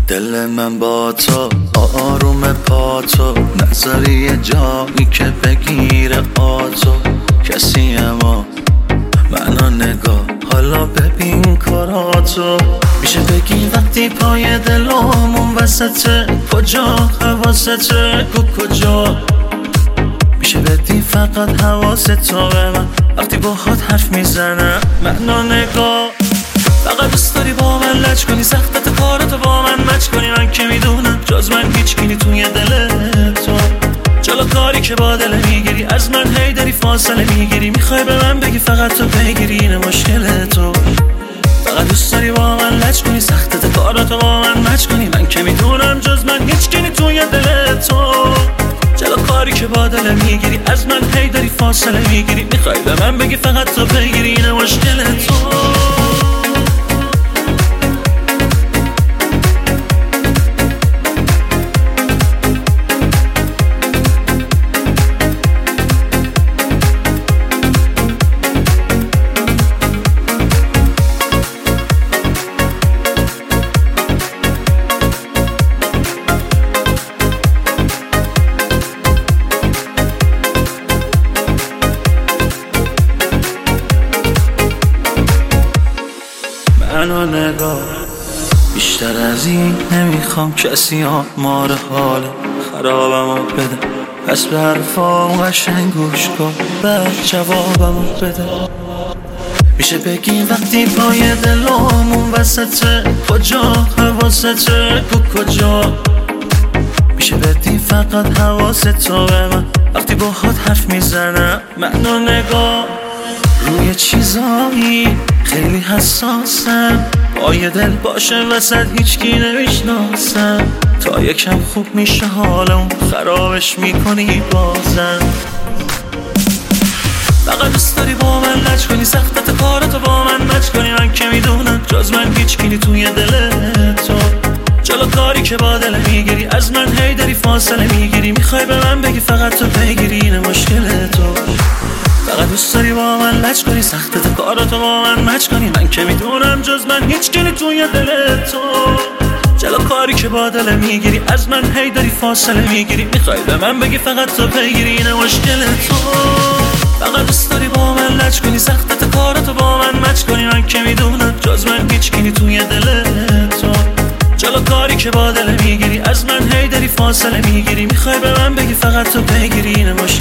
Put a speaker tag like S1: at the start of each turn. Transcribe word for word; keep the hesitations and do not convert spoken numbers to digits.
S1: دل من با تو آروم پا تو نذاری یه جایی که بگیره آتو کسی اما منو نگاه حالا ببین کاراتو میشه بگی وقتی پای دلامون وسطه کجا حواسته کو کجا میشه بدی فقط حواستو به من وقتی باهات حرف میزنم منو نگاه فقط دوست داری با من لج کنی سختت کاراتو با من مچ کنی من که میدونم جز من هیچ کی توی دل تو جلو کاری که با دل میگیری از من هی داری فاصله میگیری میخوای به من بگی فقط تو بگیری اینه مشکل تو فقط دوست داری با من لج کنی سختت کاراتو با من مچ کنی من که میدونم جز من هیچ کی توی دل تو جلو کاری که با دل میگیری از من هی داری فاصله میگیری میخوای به من بگی فقط تو بگیری اینه مشکل تو منو نگاه بیشتر از این نمیخوام کسی آمار حال خرابمو بده پس به حرفام قشنگ گوش کن بعد جوابمو بده میشه بگی وقتی پای دلامون وسطه کجا حواسته کو کجا میشه بدی فقط حواستو به من وقتی باهات حرف میزنم منو نگاه روی چیزایی خیلی حساسم پای دل باشه وسط هیچکی نمیشناسم تا یکم خوب میشه حالم خرابش میکنی بازم فقط دوست داری با من لج کنی سختت کاراتو با من مچ کنی من که میدونم جز من هیچکی توی دل تو جلو کاری که با دل میگیری از من هی داری فاصله میگیری میخوای به من بگی فقط تو بگیری اینه مشکل تو فقط دوست داری با من لج کنی سختت کاراتو با من مچ کنی من که میدونم جز من هیچ کی توی دل تو جلو کاری که با دل میگیری از من هی داری فاصله میگیری میخوای به من بگی فقط تو بگیری اینه مشکل تو فقط دوست داری با من لج کنی سختت کاراتو با من مچ کنی من که میدونم جز من هیچ کی توی دل تو جلو کاری که با دل میگیری از من هی داری فاصله میگیری میخوای به من بگی فقط تو بگیری اینه مشکل